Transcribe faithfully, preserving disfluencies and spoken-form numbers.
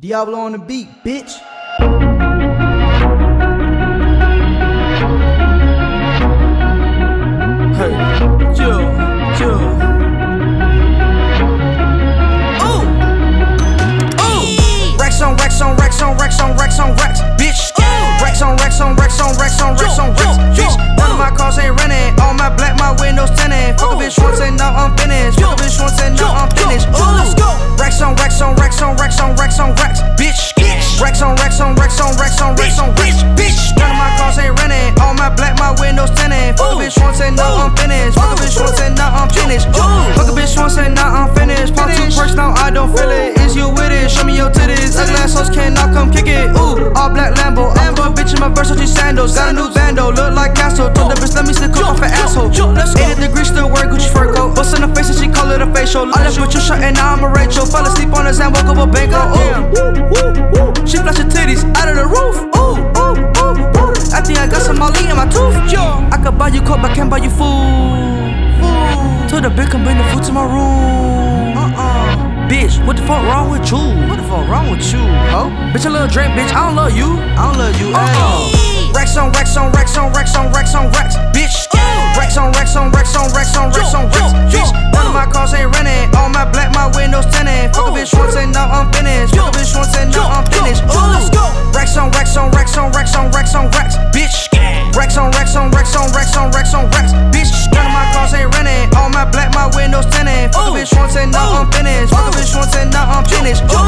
Diablo on the beat, bitch. Hey, chill, chill. Ooh, ooh. Racks on racks on racks on racks on racks on racks, bitch. Racks on racks on racks on racks on racks on racks, bitch. None of my cars ain't renting. All my black, my windows tinted. Fuck a bitch once and now I'm finished. Fuck a bitch once and now I'm finished. Ooh, let's go. Racks on racks on racks on racks on racks on racks, bitch. Racks on racks on racks on racks on racks on racks, bitch. None of my cars ain't renting. All my black, my windows tinted. Fuck a bitch once and now I'm finished. Fuck a bitch once and now I'm finished. Fuck a bitch once and now I'm finished. Pop two perks now I don't feel it. Is you with it? Show me your titties. Ugly ass hoes cannot come kick it. Ooh, all black Lambo. I'm a bitch in my Versace sandals. Got a new bando, look like Castro. Told the bitch let me stick off an asshole. eighty degrees still wear Gucci fur coat. Bust in the face and she call it a facial. I left with your shirt and now I'm a Rachel. Fell asleep on his hand, woke up a bank. Oh, damn. She flash her titties out of the roof. Ooh, ooh, ooh, ooh. I think I got some Molly in my tooth. Yo, I could buy you coke, but can't buy you food. Food. Told the bitch come bring the food to my room. Uh-uh. Bitch, what the fuck wrong with you? What the fuck wrong with you, ho? Bitch, a little drink, bitch. I don't love you. I don't love you at all. Racks on racks on racks on racks on racks on racks, bitch. Racks on racks on racks on racks on racks on racks, bitch. None of my cars ain't renting. All my black, my windows tinted. Fuck a bitch once and now I'm finished. Fuck a bitch once and now I'm finished. Ooh, let's go. Racks on racks on racks on racks on racks on racks, bitch. Racks on racks on racks on racks on racks on racks, bitch. None of my cars ain't renting. All my black, my windows tinted. Fuck a bitch once and now I'm finished. Fuck a bitch once and now I'm finished.